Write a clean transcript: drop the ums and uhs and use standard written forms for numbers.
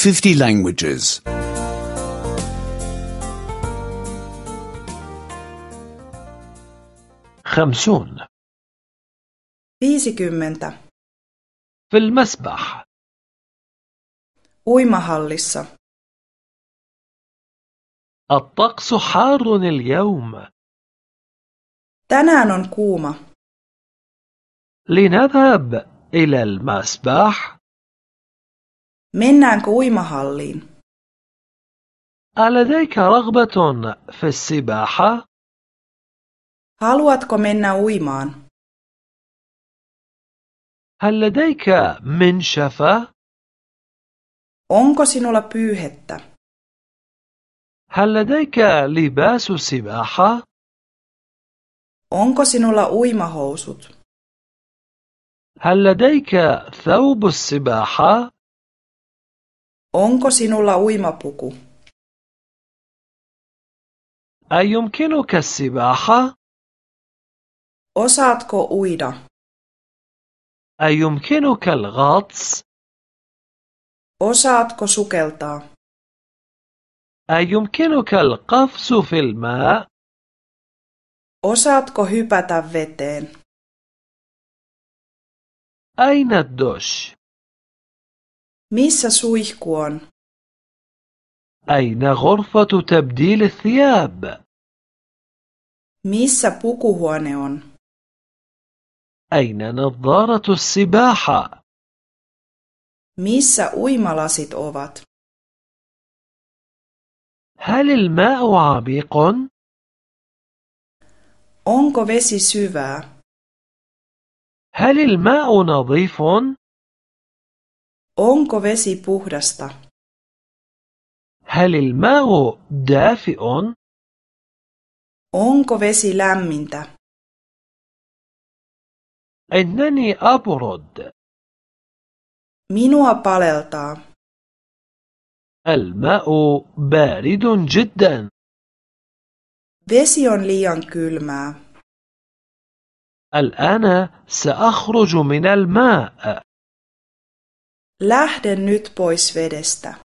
50 languages. 50. 50. في المسبح. Uimahallissa. الطقس حار اليوم. Tänään on kuuma. لنذهب إلى المسبح. Mennäänkö uimahalliin? ألديك رغبة في السباحة؟ Haluatko mennä uimaan? هل لديك منشفة؟ Onko sinulla pyyhettä? هل لديك لباس سباحة؟ Onko sinulla uimahousut? هل لديك ثوب السباحة؟ Onko sinulla uimapuku? أيمكنك السباحة؟ Osaatko uida? أيمكنك الغطس؟ Osaatko sukeltaa? أيمكنك القفز في الماء؟ Osaatko hypätä veteen? أين الدش؟ Missä suihku on? أين غرفة تبديل الثياب؟ Missä pukuhuone on? أين نظارة السباحة؟ Missä uimalasit ovat? هل الماء عميق؟ Onko vesi syvää? هل الماء نظيف؟ Onko vesi puhdasta? هل الماء دافئ؟ Onko vesi lämmintä? إنني أبرد. Minua paleltaa. الماء بارد جدا. Vesi on liian kylmää. الآن سأخرج من الماء. Lähden nyt pois vedestä.